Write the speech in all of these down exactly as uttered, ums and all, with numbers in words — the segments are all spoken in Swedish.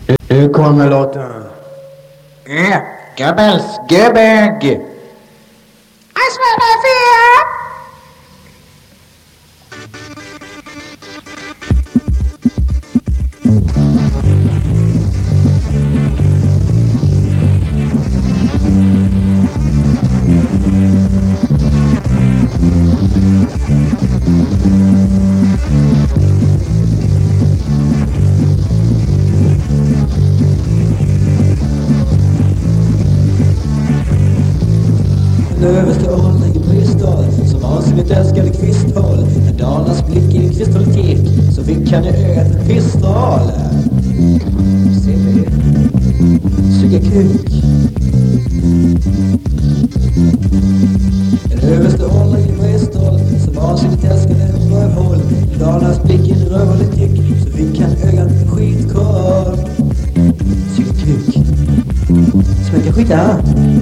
Nu kommer låten. Äh, Goebbels, Göbög! I smell my fear! Den överste åldern i Bristol, som vansinnigt älskade kvisthåll. När Dalarnas blick i en kvisthollet gick, så fick han i ögat en pistol. C B. Suga kuk. Den överste åldern i Bristol, som vansinnigt älskade en rövhål. När Dalarnas blick i en rövhållet gick, så fick han i ögat en skitkorv. Suga kuk. Smälka skita.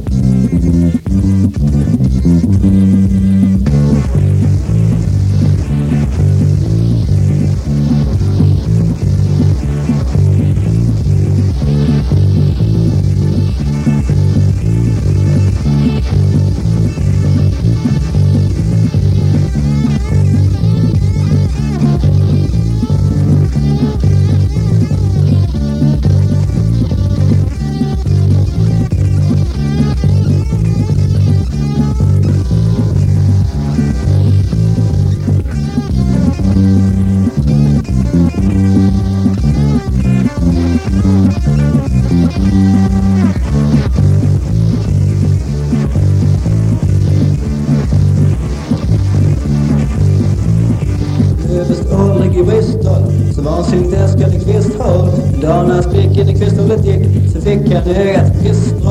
Överst åldrig i Bristol, som vansinnigt älskade kvisthåll. Dalarnas blick in i kvisthållet gick, så fick han i ögat pistol.